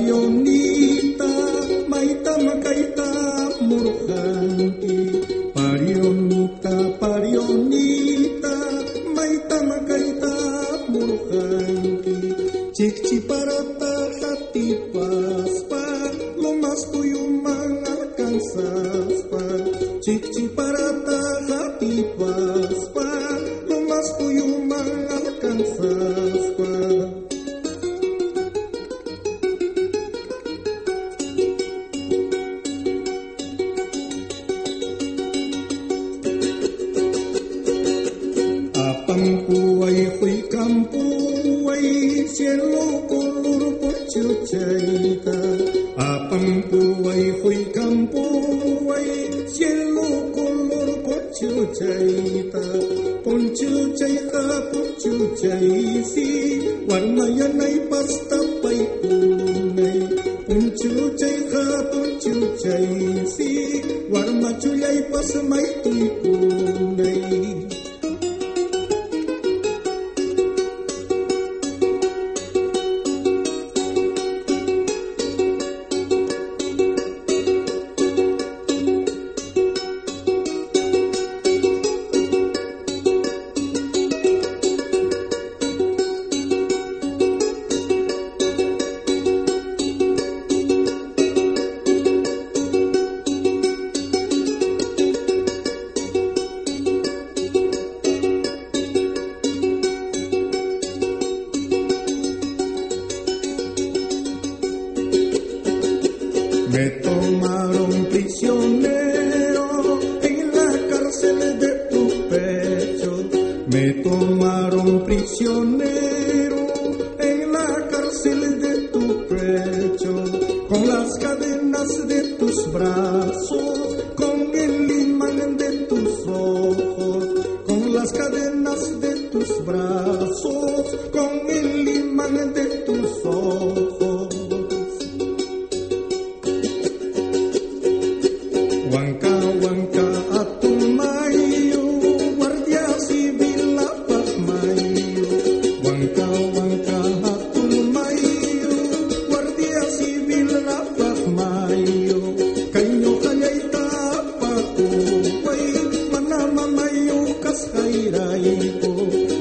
Parionita, maita makaita murhanki. Parionita, parionita, maita makaita murhanki. Cikci parata hati paspa, lomas tuyumang alkansaspa. Cikci parata hati paspa, lomas tuyumang alkansaspa. Apampuay huy kampuay, cielo color pochuchaita. Apampuay huy kampuay, cielo color pochuchaita. Ponchuchaita, ponchuchaisi, warna yanay pasta pay tunay. Ponchuchaita, ponchuchaisi, warna chuyay pas may tuy tunay. Me tomaron prisionero en la cárcel de tu pecho. Me tomaron prisionero en la cárcel de tu pecho. Con las cadenas de tus brazos, con el imán de tus ojos. Con las cadenas de tus brazos, con el imán de tus ojos. Huanca, huanca, atumayo, guardia civil apasmayo. Huanca, huanca, atumayo, guardia civil apasmayo. Kayo kayayta pakuway, manamamayo kas kayrayko.